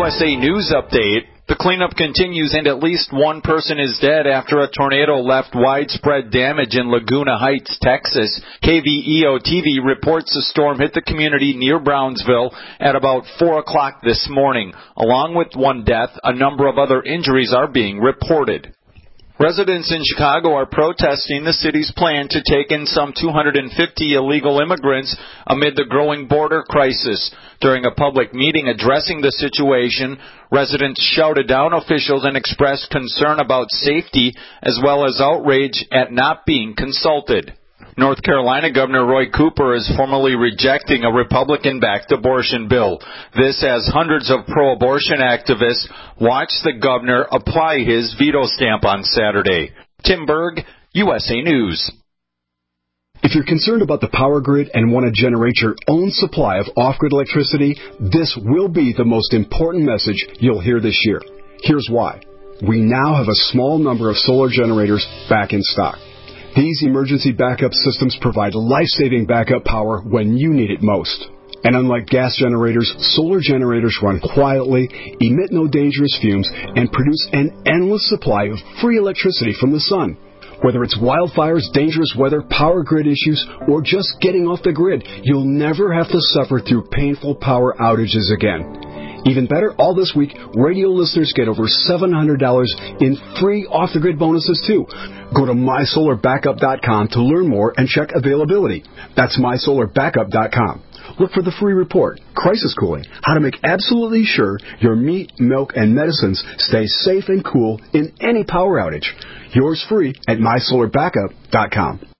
USA News Update. The cleanup continues and at least one person is dead after a tornado left widespread damage in Laguna Heights, Texas. KVEO-TV reports the storm hit the community near Brownsville at about 4 o'clock this morning. Along with one death, a number of other injuries are being reported. Residents in Chicago are protesting the city's plan to take in some 250 illegal immigrants amid the growing border crisis. During a public meeting addressing the situation, residents shouted down officials and expressed concern about safety as well as outrage at not being consulted. North Carolina Governor Roy Cooper is formally rejecting a Republican-backed abortion bill. This as hundreds of pro-abortion activists watch the governor apply his veto stamp on Saturday. Tim Berg, USA News. If you're concerned about the power grid and want to generate your own supply of off-grid electricity, this will be the most important message you'll hear this year. Here's why. We now have a small number of solar generators back in stock. These emergency backup systems provide life-saving backup power when you need it most. And unlike gas generators, solar generators run quietly, emit no dangerous fumes, and produce an endless supply of free electricity from the sun. Whether it's wildfires, dangerous weather, power grid issues, or just getting off the grid, you'll never have to suffer through painful power outages again. Even better, all this week, radio listeners get over $700 in free off-the-grid bonuses, too. Go to MySolarBackup.com to learn more and check availability. That's MySolarBackup.com. Look for the free report, Crisis Cooling, how to make absolutely sure your meat, milk, and medicines stay safe and cool in any power outage. Yours free at MySolarBackup.com.